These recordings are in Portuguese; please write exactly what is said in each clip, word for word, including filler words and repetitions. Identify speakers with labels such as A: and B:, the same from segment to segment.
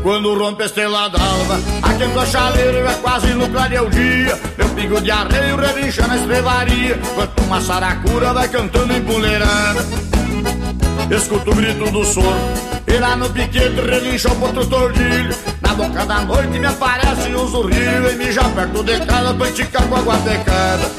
A: Quando rompe a estrela d'alva, aquendo a chaleira, já quase no clareio dia. Eu pingo de arreio, relincha na estrevaria, enquanto uma saracura vai cantando empoleirada. Escuto o grito do soro, e lá no piquete relincha o potro tordilho. Na boca da noite me aparece um zurrilho, e me já perto de casa pra esticar com a guatecada.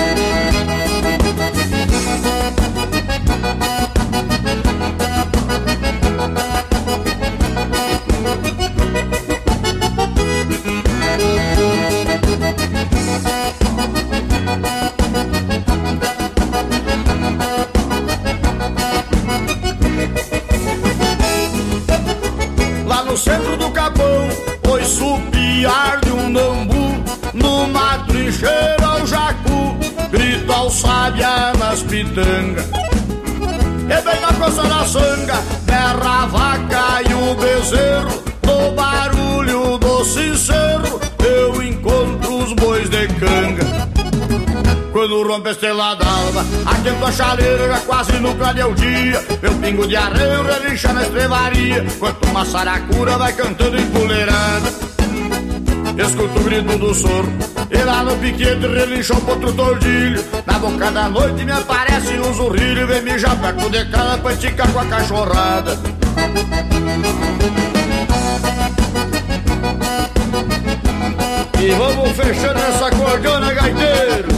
A: No centro do capão, oi supiar de um bambu, numa trincheira o jacu, grito ao sábia nas pitangas. E bem na costa da sanga, berra a vaca e o bezerro, no barulho do sincero, eu encontro os bois de canga. Quando rompe a estrela d'alva, aquento a chaleira, já quase no clareio o dia. Eu pingo de arreio, relincha na estrevaria, enquanto uma saracura vai cantando empoleirada. Escuto o grito do soro, e lá no piquete relincha o potro tordilho. Na boca da noite me aparece um zurrilho, vem mijar perto de casa pra esticar com a cachorrada. E vamos fechando essa cordona, gaiteiro.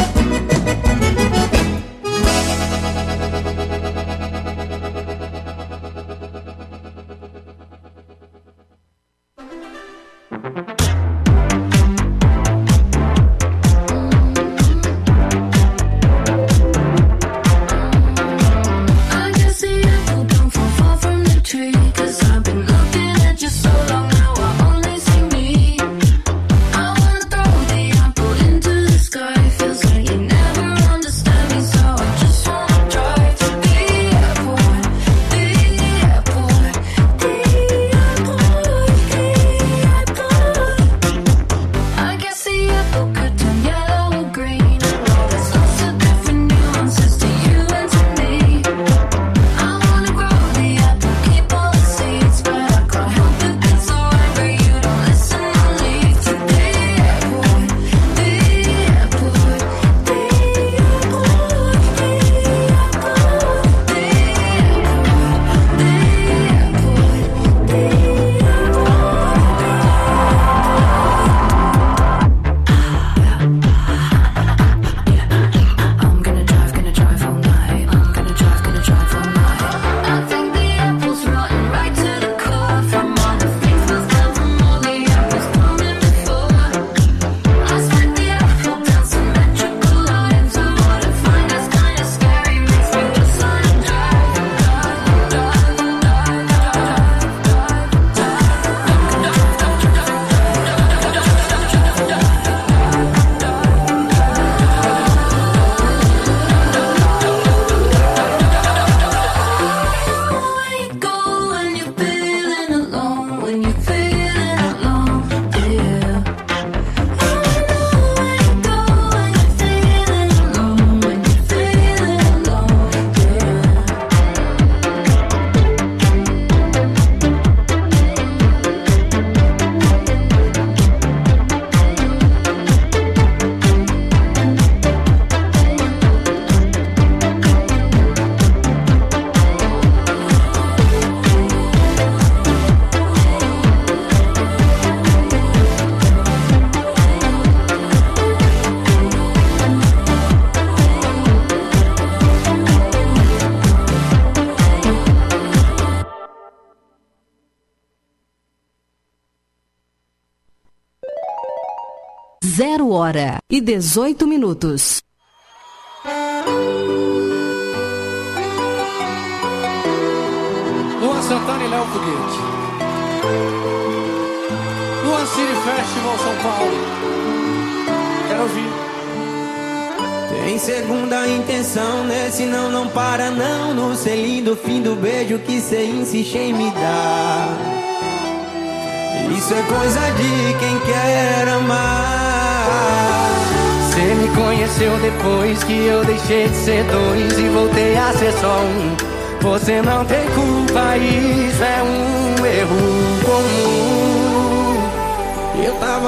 B: Zero hora e dezoito minutos.
C: Luan Santana e Léo Foguete. Luan City Festival São Paulo. Quero ouvir.
D: Tem segunda intenção, nesse não, não para não. No selinho do fim do beijo que cê insiste em me dar. Isso é coisa de quem quer amar.
E: Cê me conheceu depois que eu deixei de ser dois e voltei a ser só um. Você não tem culpa, isso é um erro comum.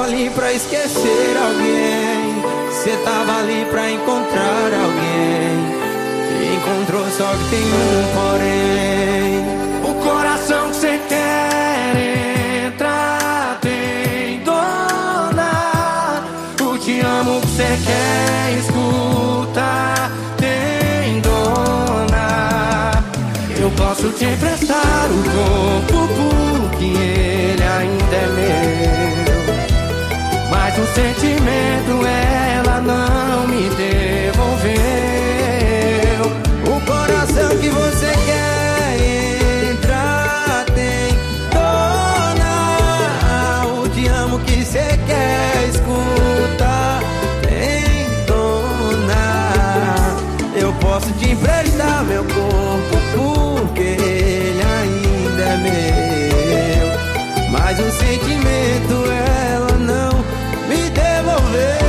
D: ali pra esquecer alguém, cê tava ali pra encontrar alguém. Encontrou, só que tem um porém.
E: O coração que cê quer entrar tem dona. O te amo que cê quer escutar tem dona. Eu posso te emprestar o corpo porque ele ainda é meu, mas o sentimento ela não me devolveu.
D: O coração que você quer entrar tem dona. O te amo que você quer escutar tem dona. Eu posso te emprestar meu corpo porque ele ainda é meu, mas o sentimento ela não me devolveu.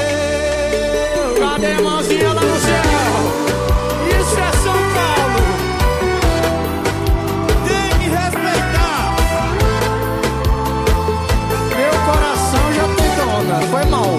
C: Cadê a mãozinha lá no céu? Isso é São Paulo. Tem que respeitar. Meu coração já tem dona. Foi mal.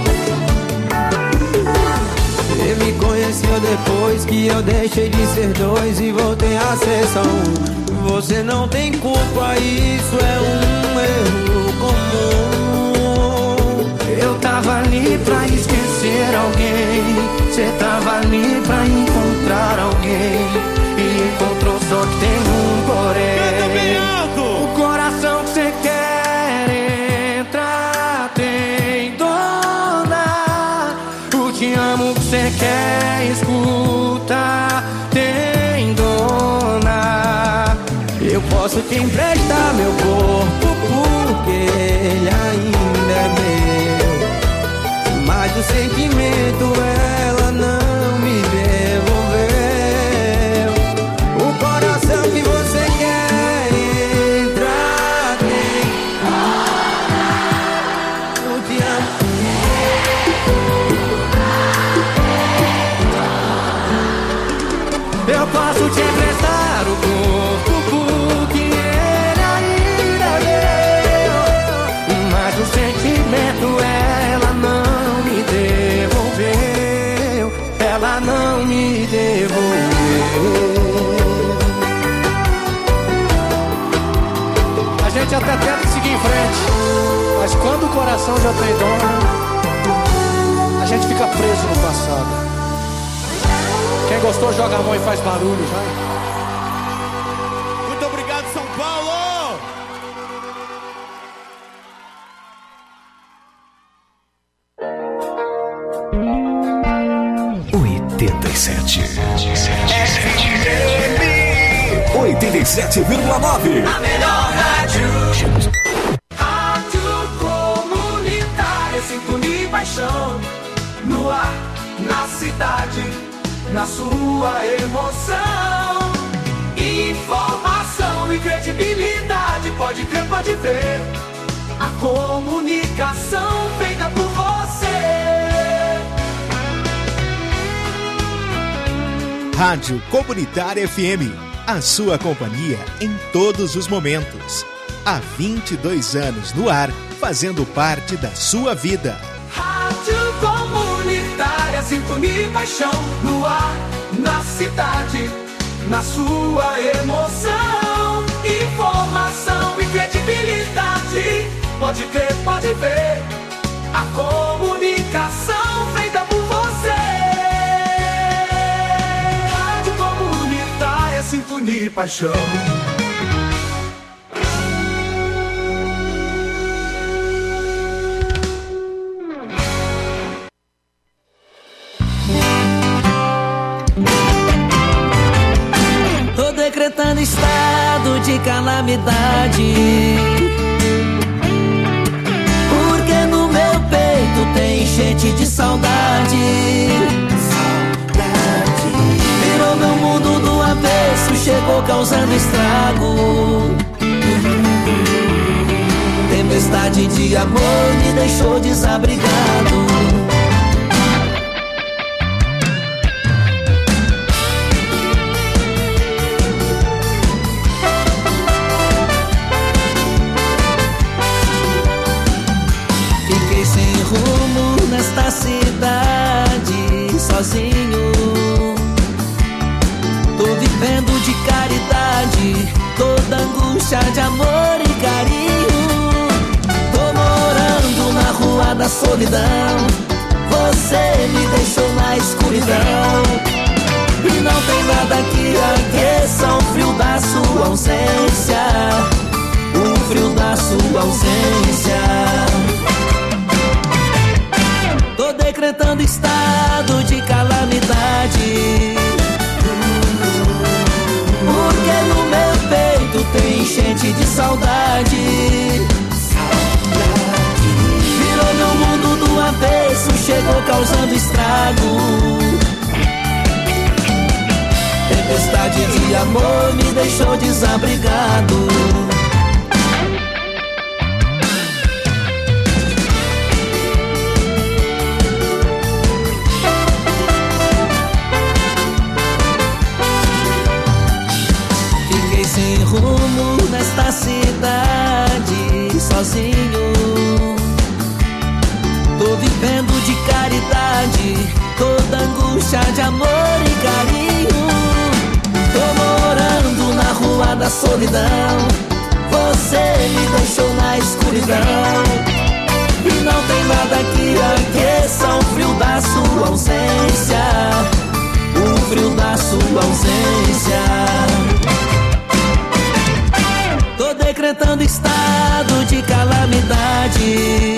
D: Você me conheceu depois que eu deixei de ser dois e voltei a ser só um. Você não tem culpa, isso é um erro comum.
E: Eu tava ali pra esquecer alguém, cê tava ali pra encontrar alguém. E encontrou, só que tem um porém. O coração que cê quer entrar tem dona. O te amo que cê quer escutar tem dona.
D: Eu posso te emprestar meu corpo porque ele ainda é meu, mas o sentimento ela não me devolveu. O coração que você quer entrar tem. Eu te amo.
E: Eu posso te emprestar o corpo porque ele ainda é meu, mas o sentimento ela não me devolveu. Ela não me devolveu.
C: A gente até tenta seguir em frente, mas quando o coração já tem dona, a gente fica preso no passado. Quem gostou joga a mão e faz barulho, vai. Muito obrigado, São Paulo!
F: oitenta e sete. oitenta e sete vírgula nove.
G: A melhor rádio. Rádio comunitária, sintonia e paixão. No ar, na cidade, na sua emoção. Informação e credibilidade, pode crer, pode ver. A comunicação feita por você.
H: Rádio Comunitária F M, a sua companhia em todos os momentos. Há vinte e dois anos no ar, fazendo parte da sua vida.
G: Rádio Comunitária, sintonia e paixão. No ar, na cidade, na sua emoção. Informação e credibilidade, pode crer, pode ver. A comunicação feita por você. Rádio Comunitária, sintonia e paixão.
I: Decretando estado de calamidade, porque no meu peito tem enchente de saudade. Saudade virou meu mundo do avesso, chegou causando estrago. Tempestade de amor me deixou desabrigado. cidade sozinho. Tô vivendo de caridade, toda angústia de amor e carinho. Tô morando na rua da solidão, você me deixou na escuridão. E não tem nada que aqueça o frio da sua ausência, o frio da sua ausência. Tô decretando estado de calamidade, porque no meu peito tem enchente de saudade. Virou meu mundo do avesso, chegou causando estrago. Tempestade de amor me deixou desabrigado. Fiquei sem rumo nesta cidade sozinho. Tô vivendo de caridade, toda angústia de amor e carinho. Tô morando na rua da solidão, você me deixou na escuridão. E não tem nada que aqueça o frio da sua ausência, o frio da sua ausência. Tô decretando estado de calamidade,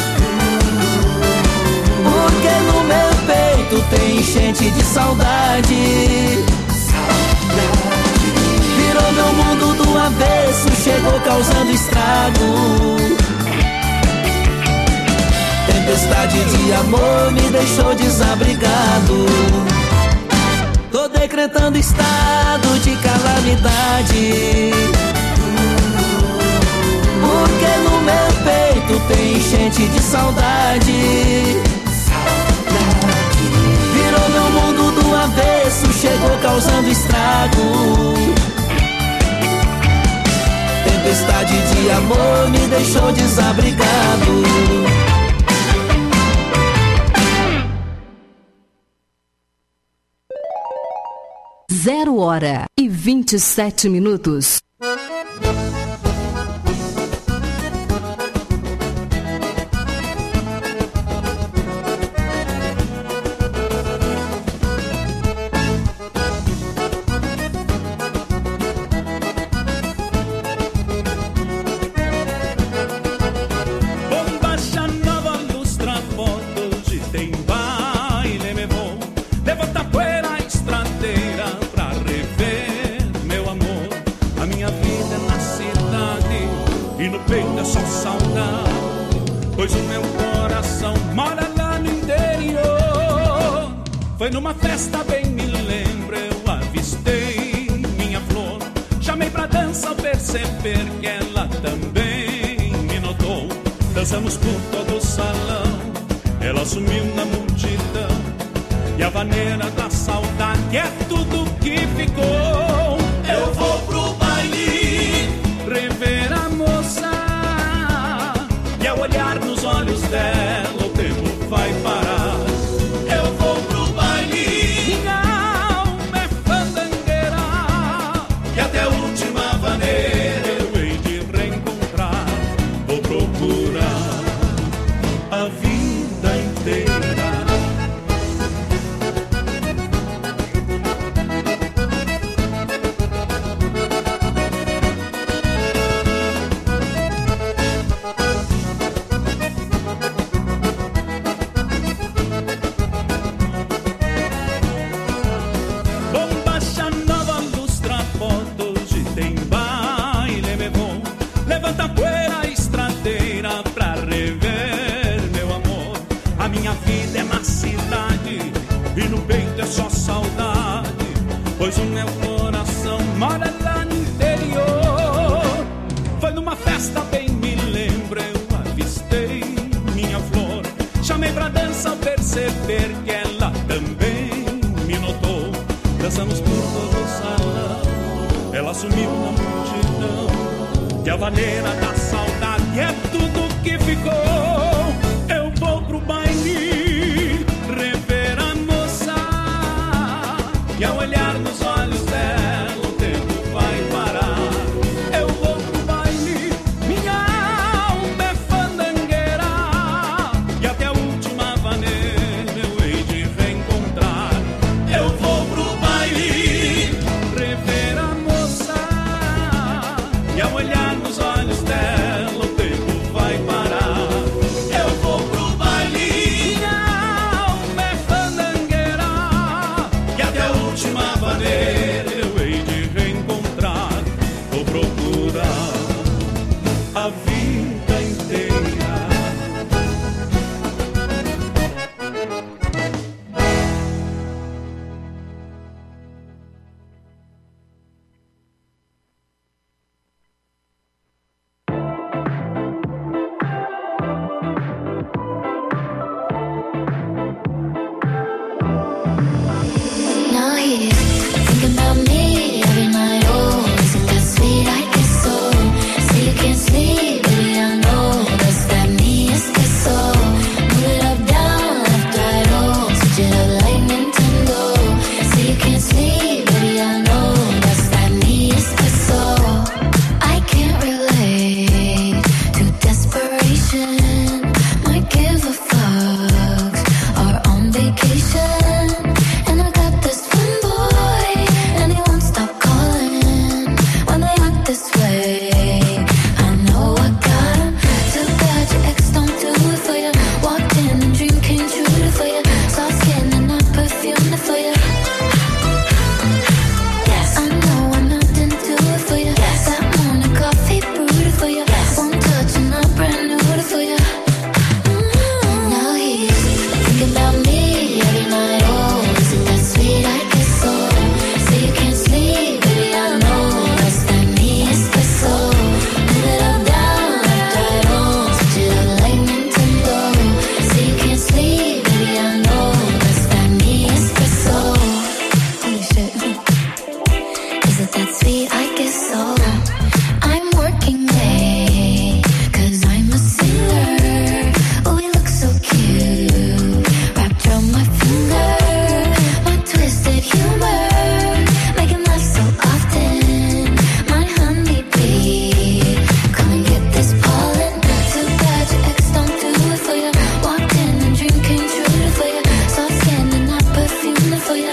I: porque no meu peito tem enchente de saudade. Virou meu mundo do avesso, chegou causando estrago. Tempestade de amor me deixou desabrigado. Tô decretando estado de calamidade, porque no meu peito tem enchente de saudade. Virou meu mundo do avesso, chegou causando estrago. Tempestade de amor me deixou desabrigado.
B: Zero hora e vinte e sete minutos.
J: Numa festa bem me lembro, eu avistei minha flor. Chamei pra dança ao perceber que ela também me notou. Dançamos por todo o salão, ela sumiu na multidão. E a vaneira da saudade é tudo que ficou. Eu vou pro baile rever a moça, e ao olhar nos olhos dela o tempo vai parar. Eu vou pro pois o meu coração mora lá no interior. Foi numa festa bem me lembro, eu avistei minha flor. Chamei pra dança ao perceber que ela também me notou. Dançamos por todo o salão, ela sumiu na multidão. E a vaneira da saudade é tudo que ficou. Eu vou pro baile vida inteira.
K: Now he's thinking about me every night. Oh, isn't that sweet? I guess so. Say you can't sleep, baby, I know. Does that mean it's the soul? Move it up, down, left, right, oh. Switch it up like Nintendo. Say you can't sleep, baby, I know. Does that mean it's the soul? I can't relate to desperation. Might give a fuck. Are on vacation. And I got this one boy, and he won't stop calling when they act this way. I know I got him. Too bad your ex don't do it for you. Walked in and dream came true for you. Soft skin and I perfumed it for you. Yes, I know I nothing do it for you. Yes, that morning coffee brewed it for you. Yes, one touch and I brand new it for you. Mm. Now he's thinking about me every night. Oh, isn't that sweet? I guess so. Say you can't sleep, baby, I know. Does that mean it's the soul? Move it up, down, left, right, oh. Switch it up like Nintendo. Say you can't sleep, baby, I know. Does that mean it's the soul? Holy shit. Is it that sweet? I guess so. I'm working late, cause I'm a singer. Oh, we look so cute. Wrapped around my finger. My twisted humor. Make him laugh so often. My honeybee. Come and get this pollen. Too bad your ex don't do it for you. Walked in and dream came true for you. Soft skin and I perfumed it for you.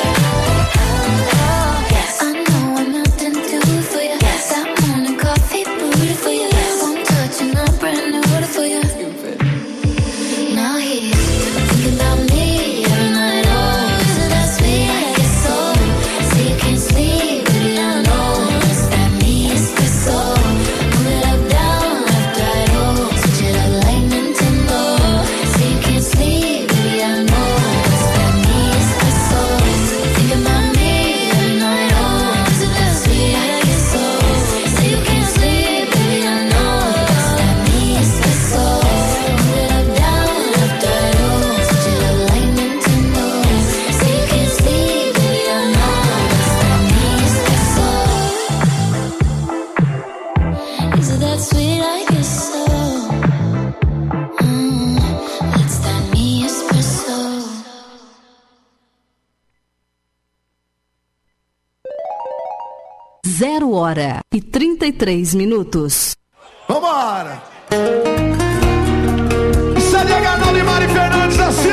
K: Yes, I know I'm nothing to do it for you. Yes, that morning coffee brewed it for you. One touch and I brand new it for you. Now he's thinking about me every night. Oh, isn't that sweet? I guess so. Say you can't sleep, baby, I know. Does that mean it's the soul? Move it up, down, left, right, oh. Switch it up like Nintendo. Say you can't sleep, baby, I know. Does that mean it's the soul? Thinking about me every night. Oh, isn't that sweet? I guess so. Say you can't sleep, baby, I know. Does that mean it's the soul? Move it up, down, left, right, oh. Switch it up like Nintendo. Say you can't sleep, baby, I know. Does that mean it's the soul? Is it that sweet? I guess so. Mm, that's that me espresso.
B: Zero hora e trinta e três minutos.
A: Vambora! C D H de Mari Fernandes assim!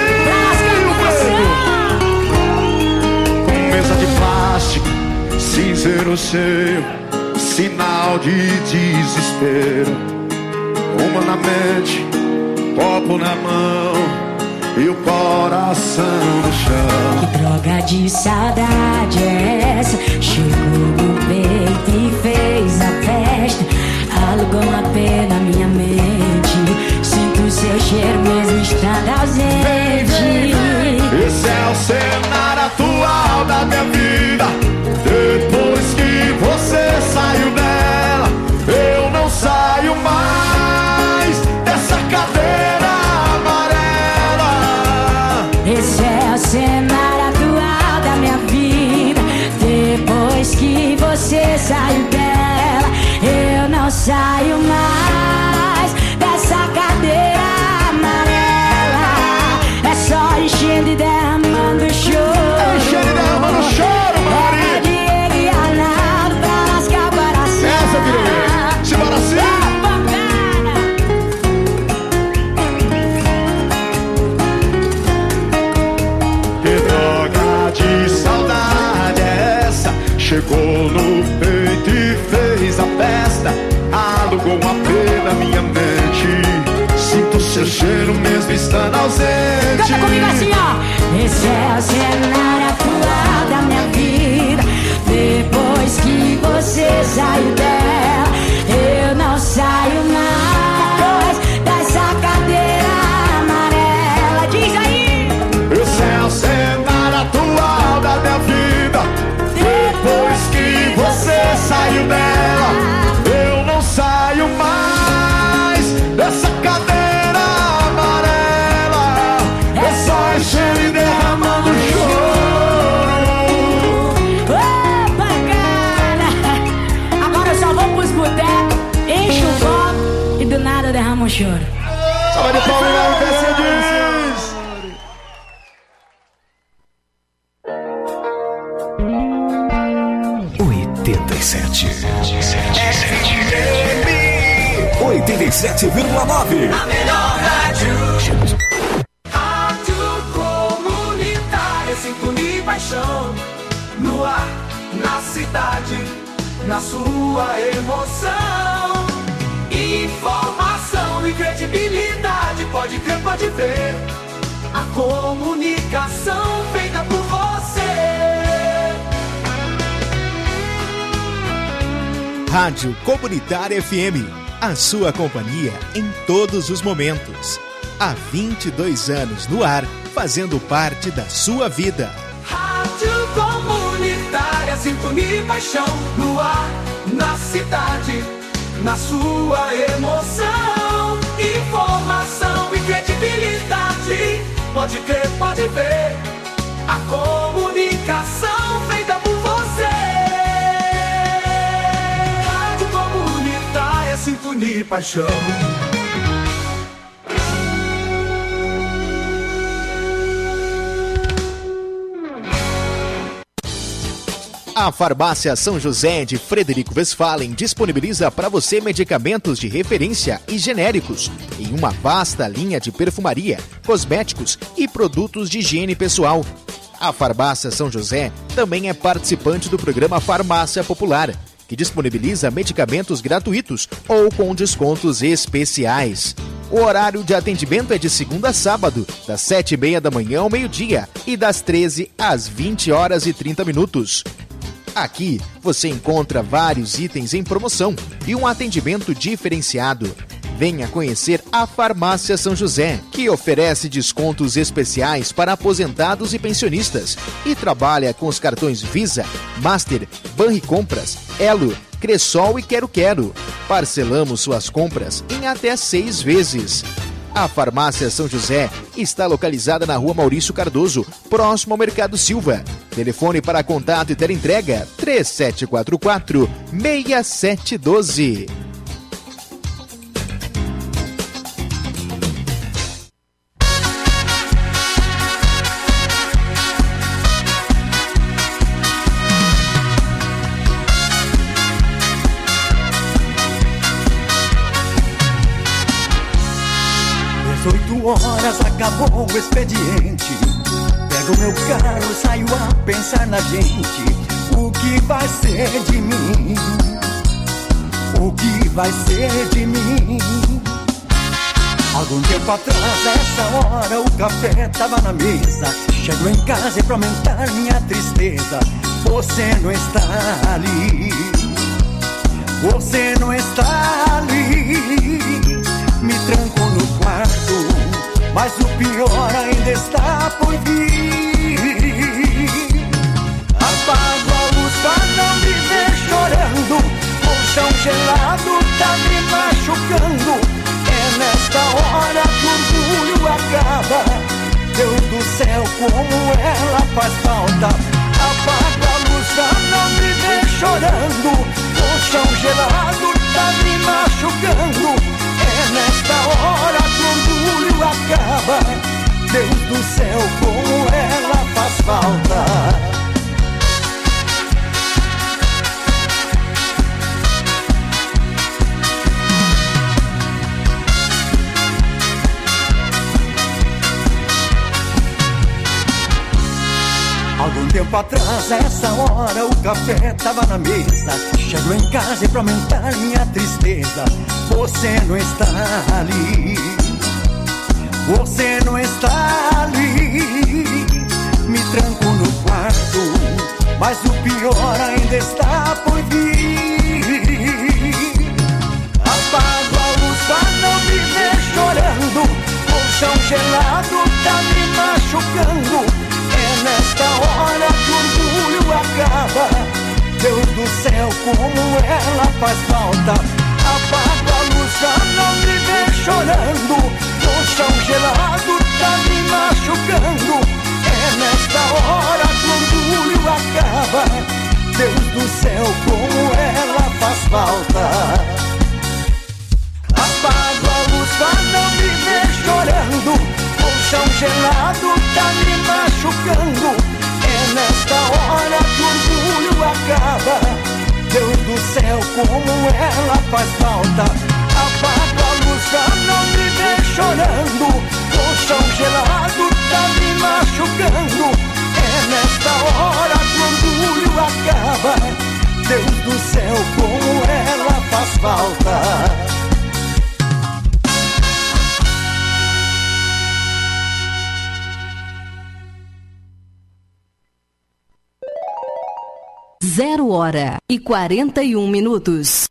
A: Com mesa de plástico, cinzeiro cheio, sinal de desespero. Uma na mente, copo na mão e o coração no chão.
L: Que droga de saudade é essa? Chegou no peito e fez a festa. Alugou uma pena na minha mente. Sinto seu cheiro mesmo estando ausente.
A: Vem, vem. Esse é o cenário atual da minha vida. Depois que você saiu dela, eu não saio mais dessa cadeira amarela.
L: Esse é o cenário atual da minha vida. Depois que você saiu dela, eu não saio mais dessa cadeira amarela. É só enchendo e derramando choro.
A: É enchendo e derramando choro, Mari.
L: É Diego e Arnaldo pra lascar o coração.
A: Essa, Guilherme. Simbora assim. Que droga de saudade é essa? Chegou no peito e fez a festa. Alugou uma pena na minha mente. Sinto seu cheiro mesmo estando ausente.
L: Canta comigo assim, ó. Esse é o cenário atual da minha vida. Depois que você saiu dela, eu não saio mais nada derrama um choro.
A: Salve de palmas, Mercedes!
F: oitenta e sete. oitenta e sete vírgula nove.
G: A melhor rádio. Rádio comunitária, sintonia e paixão. No ar, na cidade, na sua emoção. Informação e credibilidade, pode crer, pode ver. A comunicação feita por você.
H: Rádio Comunitária F M, a sua companhia em todos os momentos. Há vinte e dois anos no ar, fazendo parte da sua vida.
G: Rádio Comunitária, sintonia e paixão. No ar, na cidade, na sua emoção. Informação e credibilidade, pode crer, pode ver. A comunicação feita por você. Rádio Comunitária, sintonia e paixão.
H: A Farmácia São José de Frederico Westphalen disponibiliza para você medicamentos de referência e genéricos em uma vasta linha de perfumaria, cosméticos e produtos de higiene pessoal. A Farmácia São José também é participante do programa Farmácia Popular, que disponibiliza medicamentos gratuitos ou com descontos especiais. O horário de atendimento é de segunda a sábado, das sete e meia da manhã ao meio-dia e das treze às vinte horas e trinta minutos. Aqui você encontra vários itens em promoção e um atendimento diferenciado. Venha conhecer a Farmácia São José, que oferece descontos especiais para aposentados e pensionistas e trabalha com os cartões Visa, Master, Banricompras, Elo, Cressol e Quero Quero. Parcelamos suas compras em até seis vezes. A Farmácia São José está localizada na Rua Maurício Cardoso, próximo ao Mercado Silva. Telefone para contato e teleentrega três sete quatro quatro, seis sete um dois.
E: dezoito horas acabou o expediente. Pego meu carro, saio a pensar na gente. O que vai ser de mim? O que vai ser de mim? Algum tempo atrás, essa hora, o café tava na mesa. Chego em casa e pra aumentar minha tristeza, você não está ali. Você não está ali. Me tranco no quarto, mas o pior ainda está por vir. Apago a luz pra não me ver chorando. Colchão gelado tá me machucando. É nesta hora que o orgulho acaba. Deus do céu, como ela faz falta. Apago a luz pra não me ver chorando. Colchão gelado tá me machucando. É nesta hora que o orgulho acaba. Deus do céu, como ela faz falta. Algum tempo atrás, essa hora, o café tava na mesa. Chego em casa e pra aumentar minha tristeza, você não está ali. Você não está ali. Me tranco no quarto, mas o pior ainda está por vir. Apago a luz pra não me ver chorando. Colchão gelado tá me machucando. É nesta hora que o orgulho acaba. Deus do céu, como ela faz falta. Apago a luz pra não me ver chorando. Colchão gelado tá me machucando. É nesta hora que o orgulho acaba. Deus do céu, como ela faz falta. Apago a gelado tá me machucando. É nesta hora que o orgulho acaba. Deus do céu, como ela faz falta. Apaga a luz, já não me vê chorando. Colchão gelado tá me machucando. É nesta hora que o orgulho acaba. Deus do céu, como ela faz falta.
B: Zero hora e quarenta e um minutos.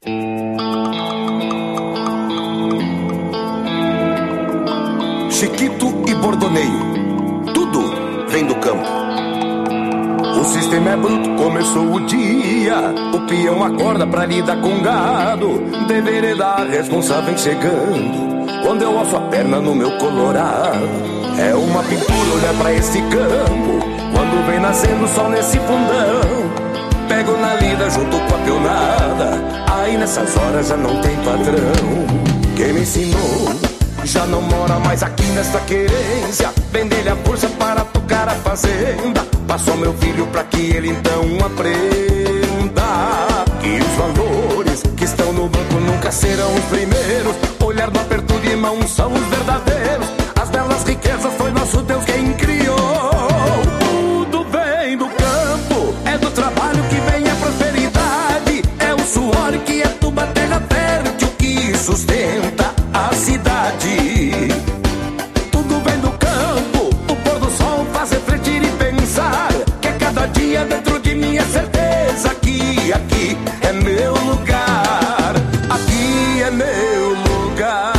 M: Chiquito e bordoneio, tudo vem do campo. O sistema é bruto, começou o dia. O peão acorda pra lidar com gado. Deveria dar responsável chegando. Quando eu alço a perna no meu colorado, é uma pintura olhar pra esse campo. Quando vem nascendo o sol nesse fundão, pego na lida junto com a peonada. Aí nessas horas já não tem padrão. Quem me ensinou já não mora mais aqui nesta querência. Vender a força para tocar a fazenda. Passou meu filho pra que ele então aprenda que os valores que estão no banco nunca serão os primeiros. Olhar no aperto de mão são os verdadeiros. As belas riquezas foi nosso Deus quem criou. Tudo vem do campo, é do trabalho que vem a prosperidade. É o suor que é tuba terra fértil que sustenta a cidade. Tudo vem do campo, o pôr do sol faz refletir e pensar que cada dia dentro de mim é certeza que aqui é meu lugar. Aqui é meu lugar.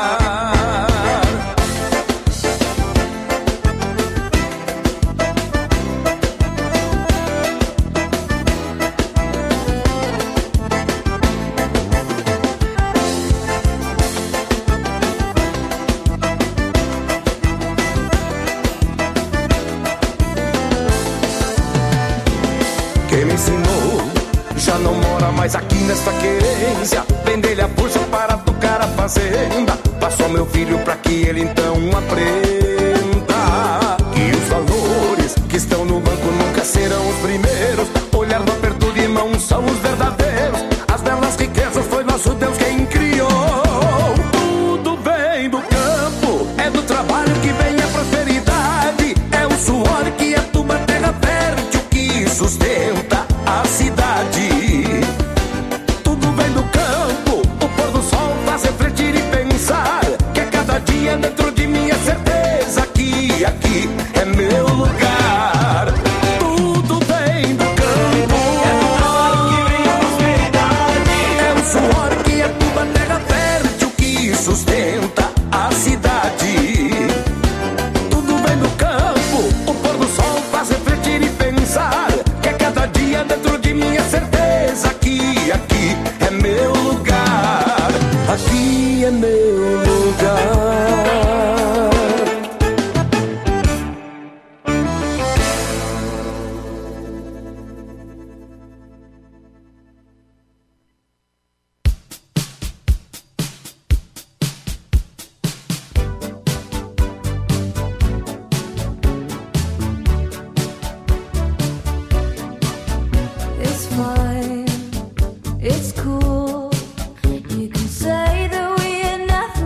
M: Quem me ensinou já não mora mais aqui nesta querência. Vender-lhe a força para tocar a fazenda. Passou meu filho pra que ele então aprenda que os valores que estão no banco nunca serão os primeiros. Olhar no aperto de mão são os verdadeiros. As belas riquezas foi nosso Deus quem criou. Tudo vem do campo, é do trabalho que vem a prosperidade. É o suor que é tuba terra fértil que sustenta a cidade. Tudo vem do campo, o pôr do sol faz refletir e pensar que cada dia dentro de mim é certeza que aqui é meu lugar. Tudo vem do campo, é do trabalho que vem a prosperidade. É o suor que é tuba terra fértil que sustenta a cidade. Tudo vem do campo, o pôr do sol faz refletir e pensar que cada dia dentro de mim é certeza que aqui é meu lugar. Aqui é meu lugar.
K: It's fine, it's cool. You can say that we had nothing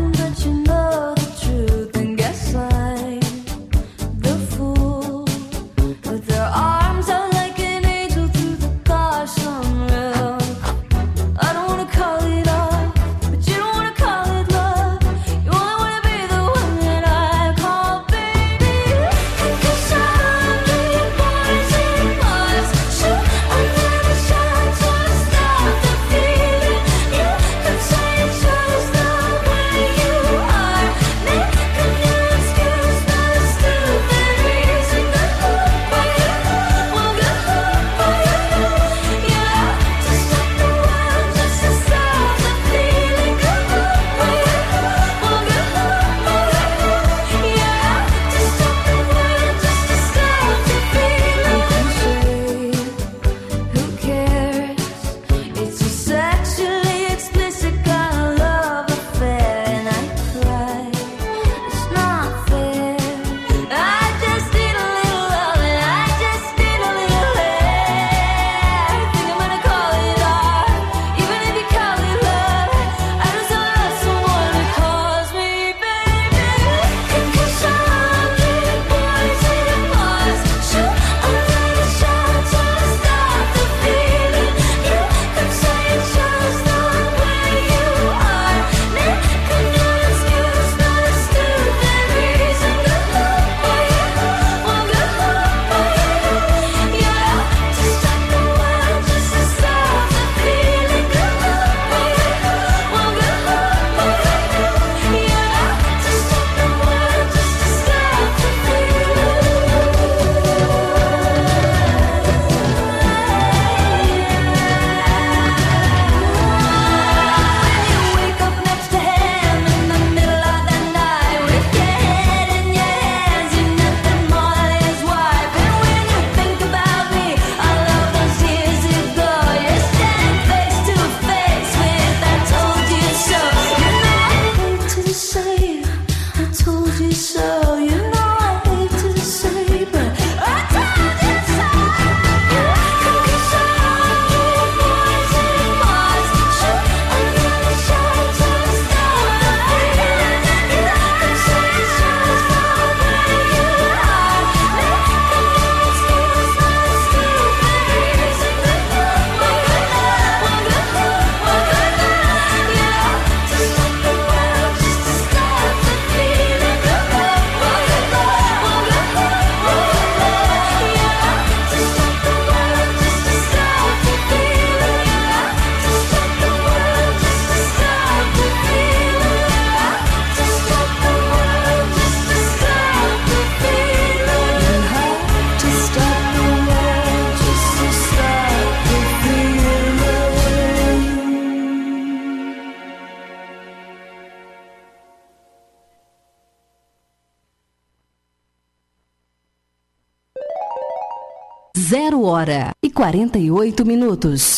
B: Zero hora e quarenta e oito minutos.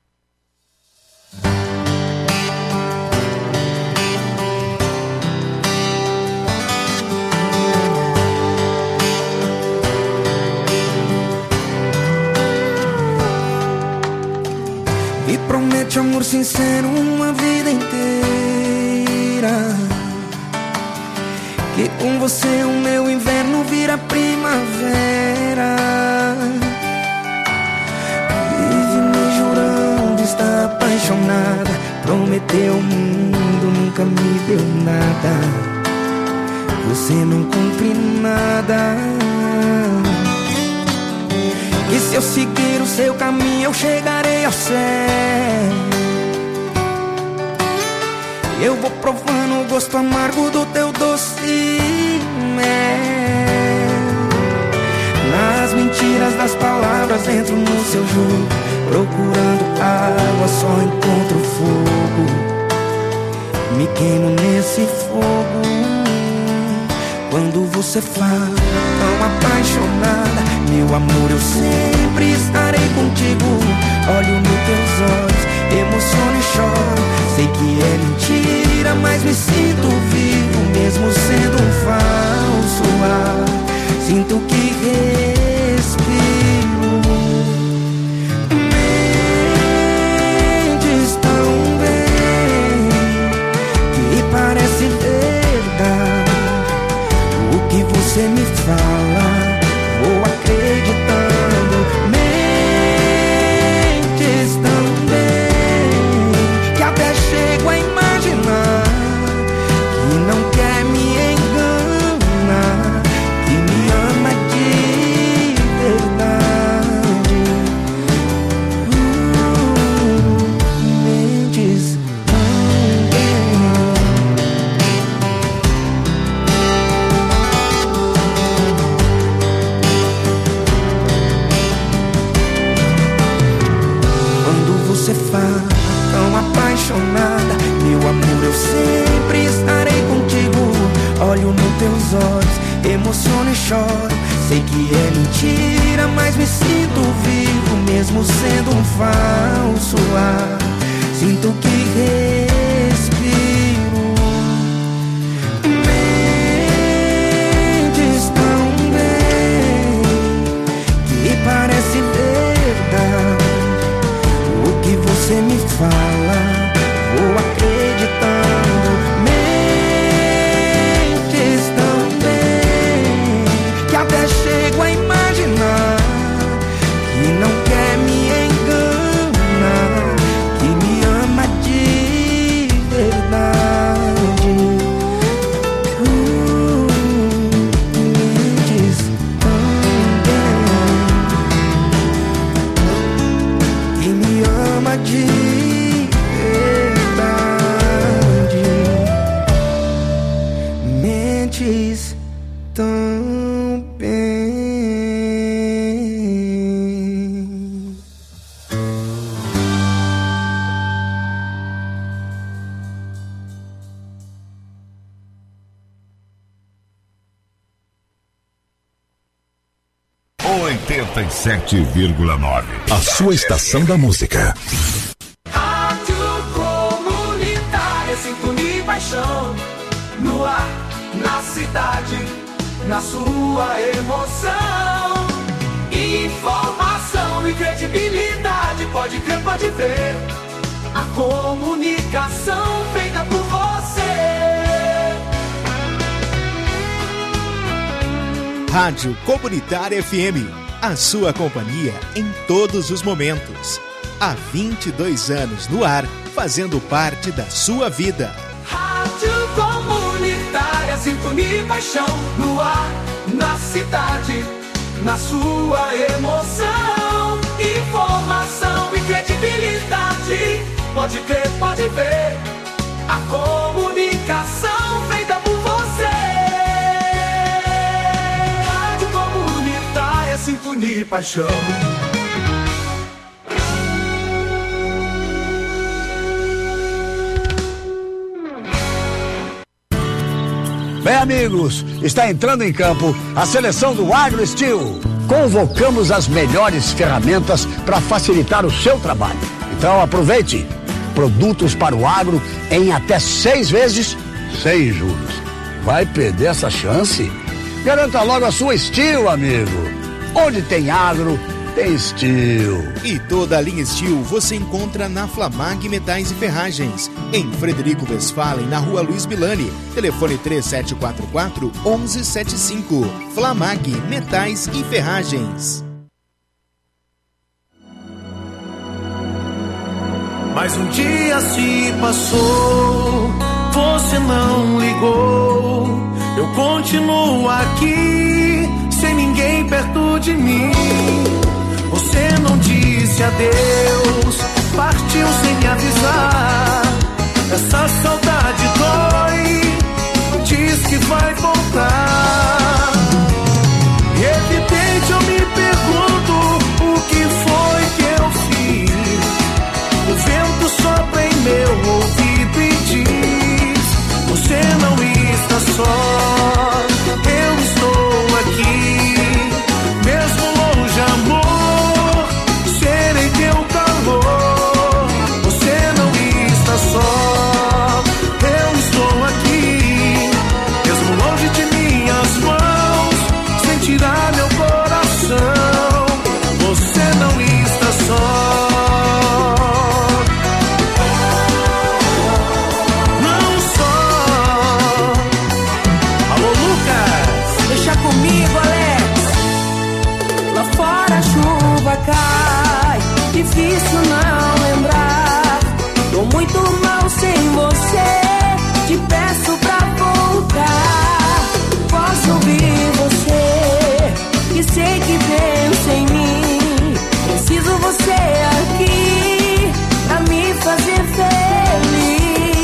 E: Me promete amor sincero uma vida inteira, que com você o meu inverno vira primavera. Vive me jurando estar apaixonada, prometeu o mundo, nunca me deu nada. Você não cumpre nada. E se eu seguir o seu caminho eu chegarei ao céu. Eu vou provando o gosto amargo do teu doce mel. Nas mentiras das palavras entro no seu jogo, procurando água só encontro fogo. Me queimo nesse fogo quando você fala tão apaixonada. Meu amor, eu sempre estarei contigo. Olho nos teus olhos, emociono e choro. Sei que é mentira, mas me sinto vivo, mesmo sendo um falso ar. Sinto que respiro. Mentes tão bem que parece verdade. O que você me fala, vou acreditando. Mentes tão bem que até chego a imaginar que não quer me enganar, que me ama de verdade. uh, Mentes tão bem. Você fala tão apaixonada, meu amor, eu sempre estarei contigo. Olho nos teus olhos, emociono e choro. Sei que é mentira, mas me sinto vivo, mesmo sendo um falso ar. Sinto que respiro. Mentes tão bem que parece verdade. Você me fala, vou acreditando. Mentes tão bem que até chego a imaginar que não quer me enganar, que me ama de verdade. uh, Mentes tão bem que me ama de verdade. Mentes tão bem.
F: oitenta e sete vírgula nove. A sua estação da música.
G: Rádio Comunitária, sintonia e paixão. No ar, na cidade, na sua emoção. Informação e credibilidade, pode crer, pode ver. A comunicação feita por você.
H: Rádio Comunitária F M, a sua companhia em todos os momentos. Há vinte e dois anos no ar, fazendo parte da sua vida.
G: Rádio Comunitária, sintonia e paixão. No ar, na cidade, na sua emoção. Informação e credibilidade, pode crer, pode ver. A comunicação feita por você. Rádio Comunitária, sintonia e paixão.
N: Bem, amigos, está entrando em campo a seleção do Agro Steel. convocamos as melhores ferramentas para facilitar o seu trabalho. Então aproveite. Produtos para o agro em até seis vezes, sem juros. Vai perder essa chance? Garanta logo a sua Steel, amigo. Onde tem agro, tem Steel.
H: E toda a linha Steel você encontra na Flamag Metais e Ferragens, em Frederico Westphalen, na rua Luiz Milani. Telefone três sete quatro quatro, um um sete cinco. Flamag Metais e Ferragens.
E: Mas um dia se passou, você não ligou. Eu continuo aqui, sem ninguém perto de mim. Você não disse adeus, partiu sem me avisar. Essa saudade dói, diz que vai voltar. E evidente eu me pergunto, o que foi que eu fiz? O vento sopra em meu ouvido e diz: você não está só, eu estou aqui. Mesmo longe, amor, serei teu calor. Você não está só, eu estou aqui. Mesmo longe de minhas mãos, sentirá meu coração. Você não está só.
O: Cai, difícil não lembrar. Tô muito mal sem você, te peço pra voltar. Posso ouvir você, que sei que pensa em mim. Preciso você aqui, pra me fazer feliz.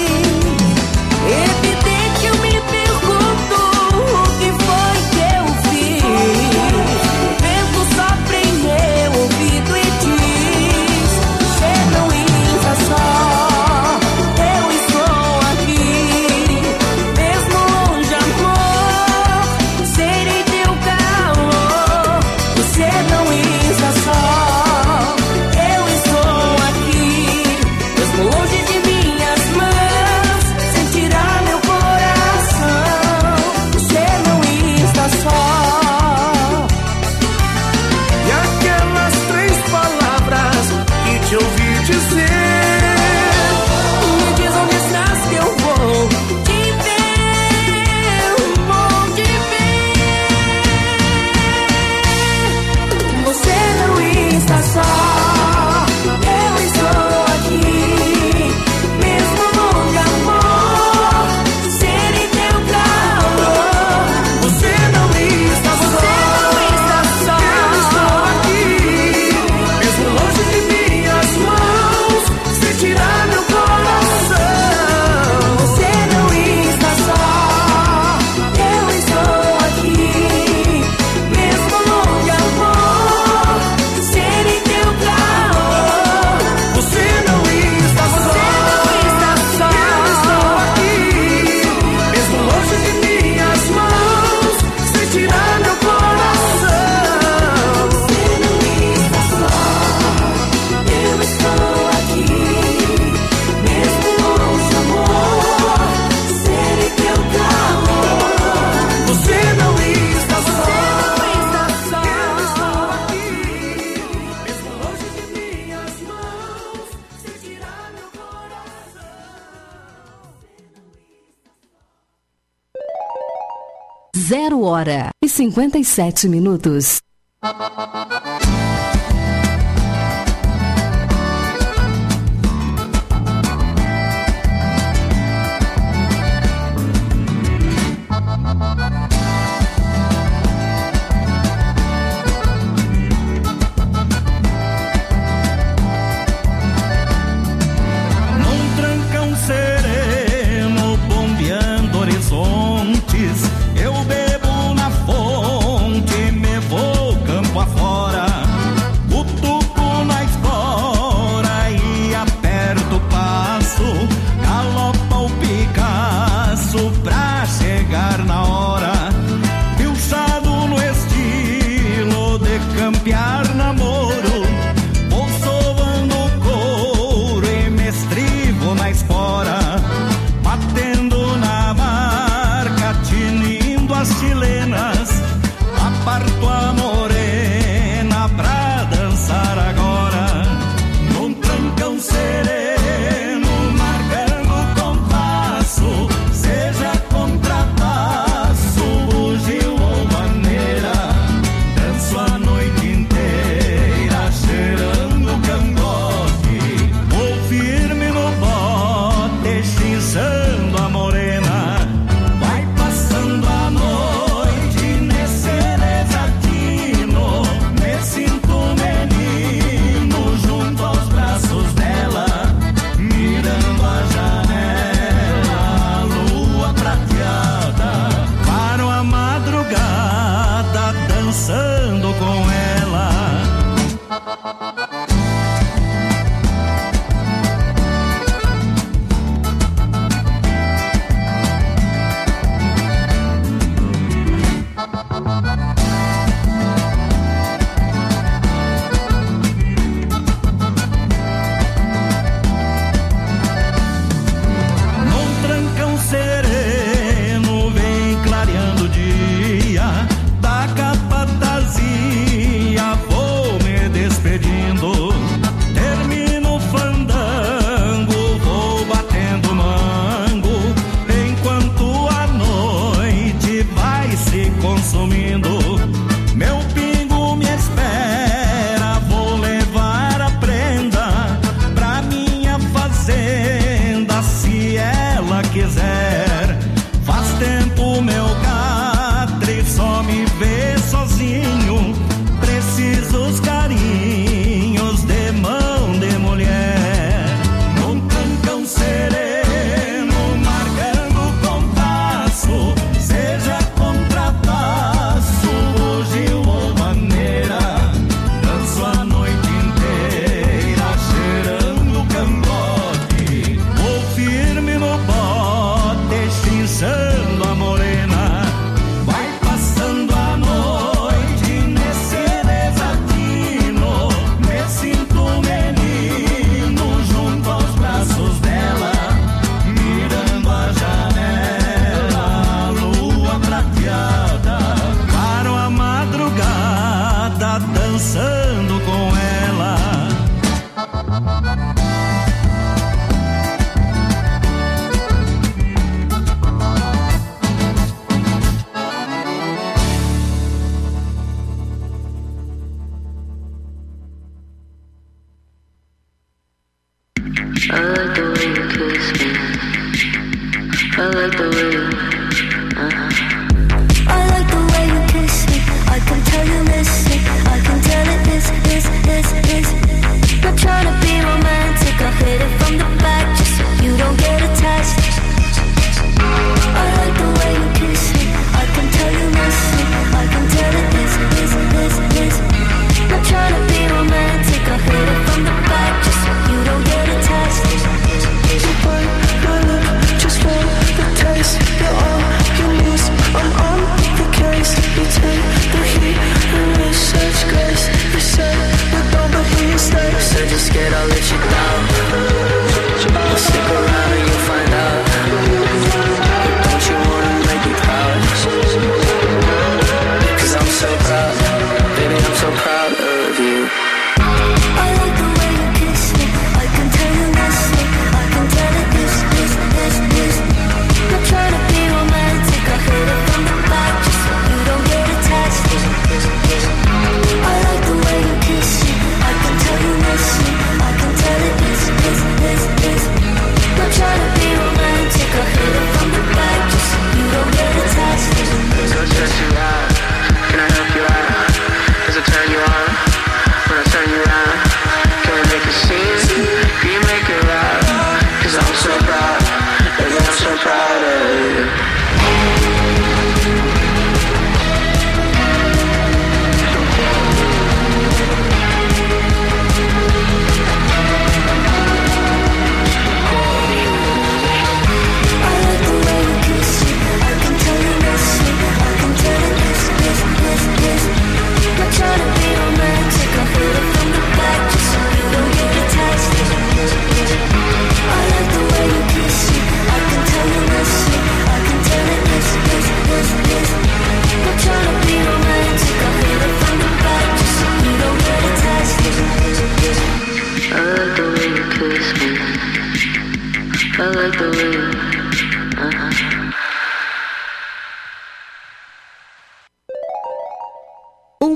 O: Evidente eu me pergunto, o que foi que eu fiz? O vento sopra em meu ouvido e diz: você não está só, eu estou aqui. Mesmo longe, amor, serei teu calor. Você não está só, eu estou aqui. Mesmo longe de minhas mãos, sentirá meu coração. Você não está só.
E: E aquelas três palavras que te ouvi dizer,
O: me diz onde estás que eu vou te ver, vou te ver. Você não está só, eu estou aqui. Mesmo longe, amor, serei teu calor.
E: você não está só, eu estou aqui. Mesmo longe de minhas mãos, sentirá meu coração.
O: Você não está só, eu estou aqui. Mesmo longe, amor, serei teu calor.
E: Você não está só, eu estou aqui. Mesmo longe de minhas mãos, sentirá meu coração.
O: Você não está só, eu estou aqui. Mesmo longe, amor, serei teu calor.
E: Você não está só,
O: eu estou
E: aqui. Mesmo longe de minhas mãos, sentirá meu coração.
B: Zero hora e cinquenta e sete minutos.
J: Num trancão sereno, bombeando horizontes, eu bebo na fonte, me vou campo afora.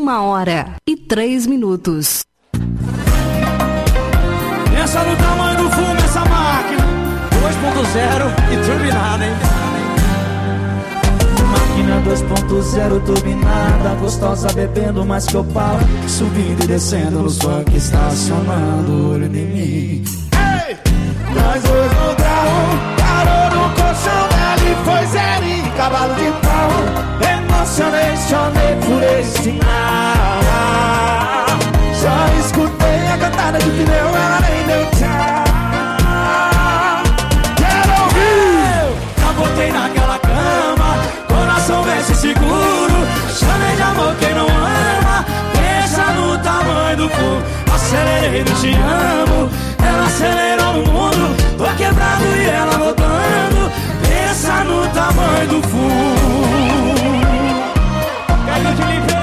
B: Uma hora e três minutos.
C: Pensa no tamanho do fumo essa máquina dois ponto zero e turbinada, hein?
E: Máquina dois ponto zero turbinada, gostosa bebendo mais que Opala, subindo e descendo nos funk, estacionando, olho em mim. Ei! Nós dois no grau, parou no colchão, ali foi zero, cavalo de pau. Emocionei, chorei por esse sinal. Só escutei a cantada de pneu, ela nem deu tchau. Quero ouvir!
C: Capotei naquela cama, coração vence seguro. Chamei de amor quem não ama, pensa no tamanho do fogo. Acelerei no te amo, ela acelerou no mundo. Tô quebrado e ela voltando, pensa no tamanho do fogo. Quero te livrei.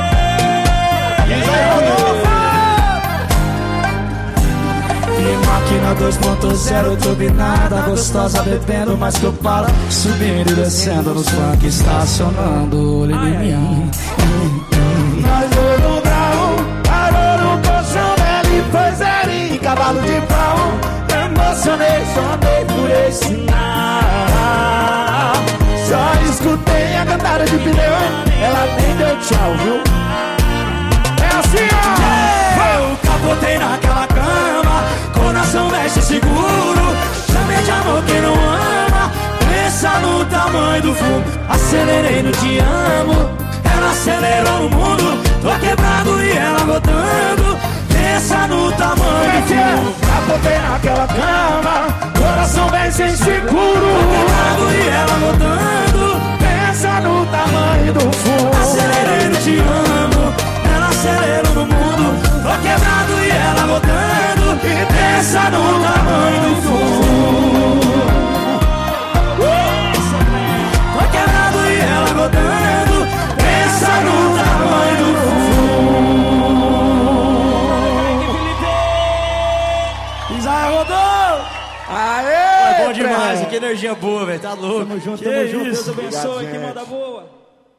E: E máquina dois ponto zero turbinada, gostosa bebendo mais que Opala, subindo e descendo nos funk, estacionando, olho em mim. Nós dois no grau, parou no colchão, ele foi zero, cavalo de pau. Emocionei, chorei por esse sinal. Só escutei a cantada de pneu, ela nem deu tchau, viu? É assim, ó!
C: Eu capotei naquela cama, coração veste seguro. Chamei de amor quem não ama, pensa no tamanho do fumo. Acelerei no te amo, ela acelerou no mundo. Tô quebrado e ela voltando, pensa no tamanho do fumo.
E: Capotei naquela cama, coração vence inseguro.
C: Tô quebrado e ela voltando,
E: pensa no tamanho do fumo.
C: Acelerei no te amo, ela acelerou no mundo. Tô quebrado e ela voltando, e pensa no tamanho do fumo. Tô quebrado e ela voltando, pensa no tamanho do fumo.
E: Isaia rodou! Aê!
C: É bom demais, que energia boa, velho, tá louco.
E: Tamo junto,
C: que
E: tamo
C: isso?
E: junto, Deus abençoe,
C: Obrigado,
E: que manda boa.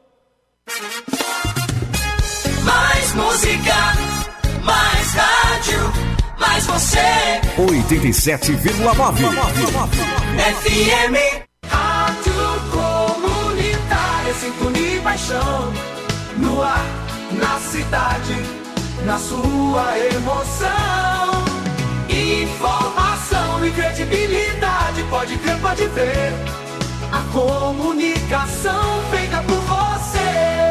G: Mais música, mais rádio, mais você.
F: oitenta e sete vírgula nove
G: F M. Rádio Comunitária, sintonia e paixão. No ar, na cidade, na sua emoção. Informação e credibilidade, pode crer, pode ver. A comunicação feita por você.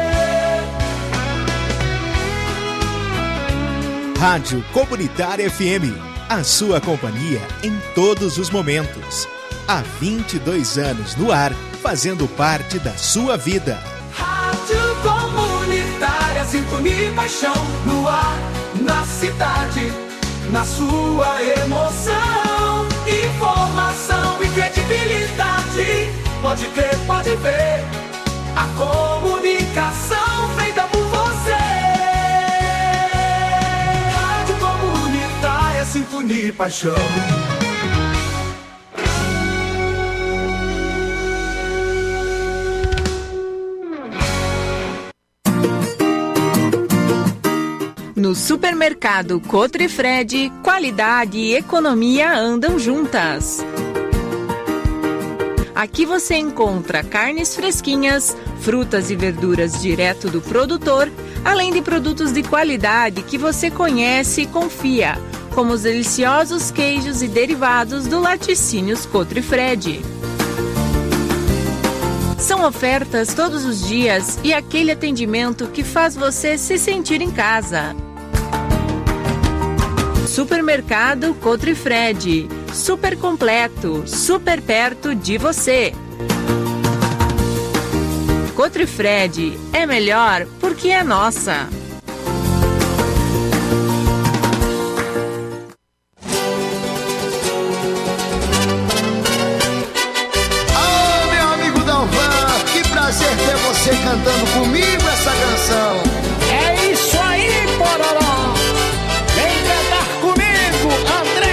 H: Rádio Comunitária F M, a sua companhia em todos os momentos. Há vinte e dois anos no ar, fazendo parte da sua vida.
G: Rádio Comunitária, sintonia e paixão. No ar, na cidade, na sua emoção. Informação e credibilidade, pode crer, pode ver. A comunicação feita por você. Rádio Comunitária, sintonia e paixão.
P: No supermercado Cotrifred, qualidade e economia andam juntas. Aqui você encontra carnes fresquinhas, frutas e verduras direto do produtor, além de produtos de qualidade que você conhece e confia, como os deliciosos queijos e derivados do Laticínios Cotrifred. São ofertas todos os dias e aquele atendimento que faz você se sentir em casa. Supermercado Cotrifred, super completo, super perto de você. Cotrifred é melhor porque é nossa.
A: Ô, meu amigo Dalvan, que prazer ter você cantando comigo essa canção.
E: É isso aí, Pororó! Vem cantar comigo, André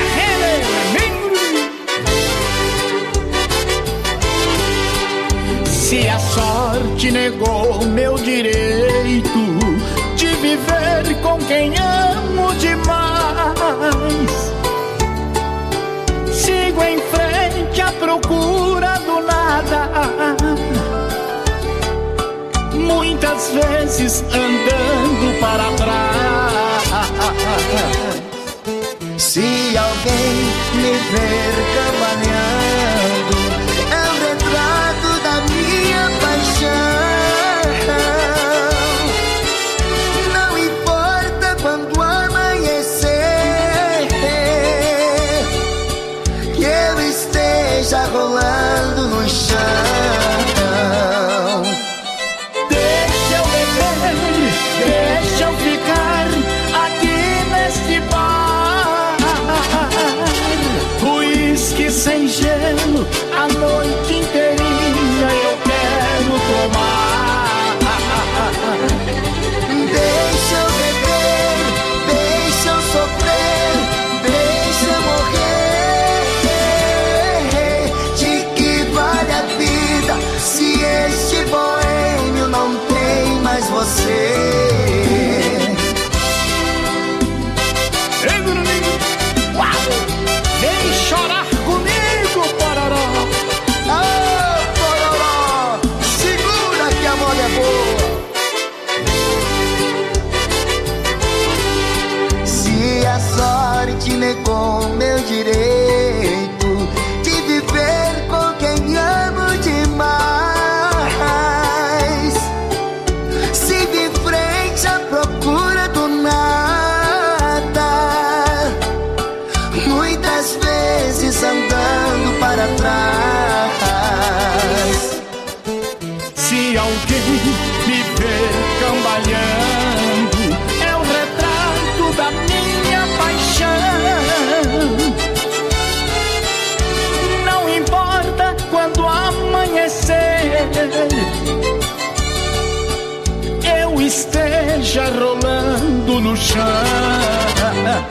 E: Renner! Se a sorte negou meu direito de viver
A: viver com quem amo demais. Sigo em frente à procura do nada, muitas vezes andando para trás.
E: Se alguém me ver cambaleando, é um retrato da minha paixão. Não importa quando amanhecer, que eu esteja rolando no chão.
A: Deixa eu beber, deixa eu ficar aqui neste bar. Uísque sem gelo, a noite inteirinha eu quero tomar.
E: Deixa eu beber, deixa eu sofrer, deixa eu morrer. De que vale a vida se este boêmio não tem mais você?
A: Vem chorar comigo, Pororó.
E: Ah, Pororó, segura que a moda é boa. Se a sorte negou meu direito de viver com quem amo demais, siga em frente à procura do nada, muitas vezes andando para trás.
A: Se alguém me ver cambaleando, é o retrato da minha paixão. Não importa quando amanhecer, eu esteja rolando no chão.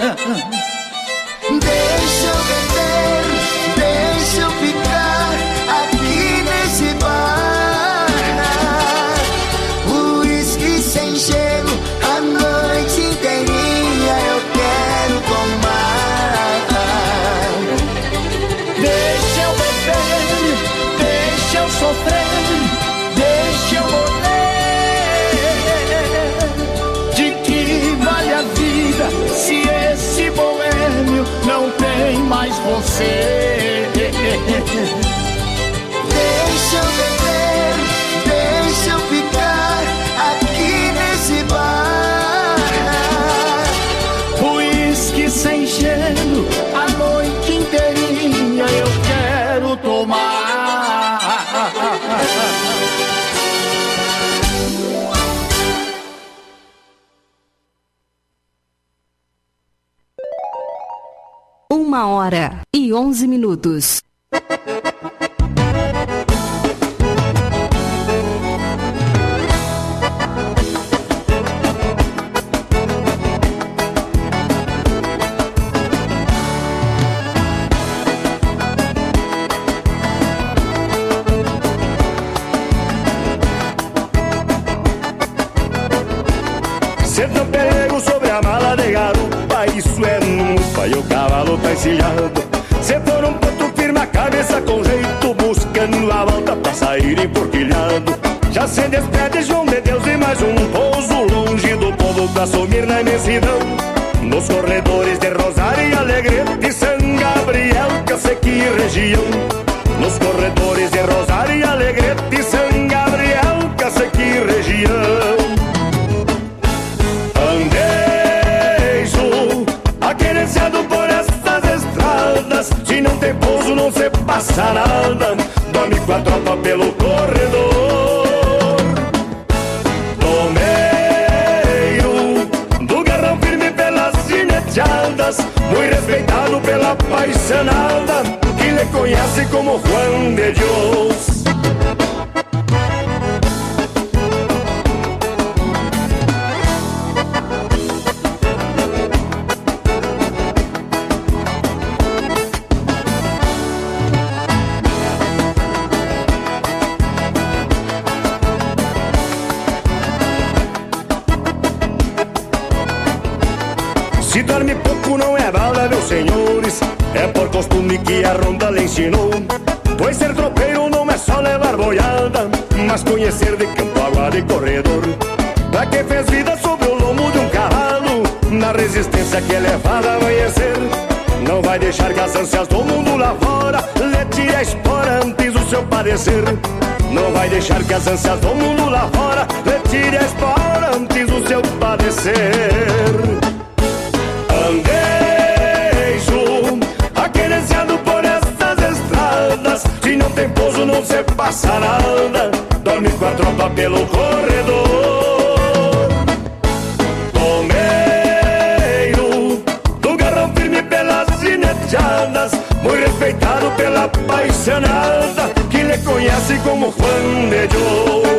E: Deixa eu beber, deixa eu ficar aqui nesse bar. Uísque sem gelo, a noite inteirinha eu quero tomar.
A: Deixa eu beber, deixa eu sofrer, deixa eu morrer. De que vale a vida se esse boêmio não tem mais você?
E: Deixa eu beber, deixa eu ficar aqui nesse bar.
A: Uísque sem gelo, a noite inteirinha eu quero tomar.
B: Uma hora e onze minutos.
Q: Sertão pelego sobre a mala de garupa, isso é nufa e o cavalo tá encilhado. Se for um ponto firme a cabeça com jeito, buscando a volta pra sair emporquilhado. Já se despede João de Deus e mais um pouso longe do povo pra sumir na imensidão. Nos corredores de Rosário e Alegrete, São Gabriel, que eu sei que região. Nos corredores de Rosário e Alegrete, São Gabriel, que eu sei que região. Andejo, aquerenciado por estas estradas, se não tem pouso não se passa nada, dorme com a tropa pelo corredor. Tomeiro, do garrão firme pelas gineteadas, muito respeitado pela paisanada, que lhe conhece como Juan de Dios. Se dorme pouco não é balda, meus senhores, é por costume que a ronda lhe ensinou. Pois ser tropeiro não é só levar boiada, mas conhecer de campo, água e corredor. Pra quem fez vida sobre o lombo de um cavalo, na resistência que é levada a amanhecer, não vai deixar que as ânsias do mundo lá fora lhe tire a espora antes do seu padecer. Não vai deixar que as ânsias do mundo lá fora lhe tire a espora antes do seu padecer. Andejo, aquerenciado por essas estradas, se não tem pouso não se passa nada, dorme com a tropa pelo corredor. Tomeiro, do garrão firme pelas gineteadas, muito respeitado pela apaixonada, que lhe conhece como Juan de Dios.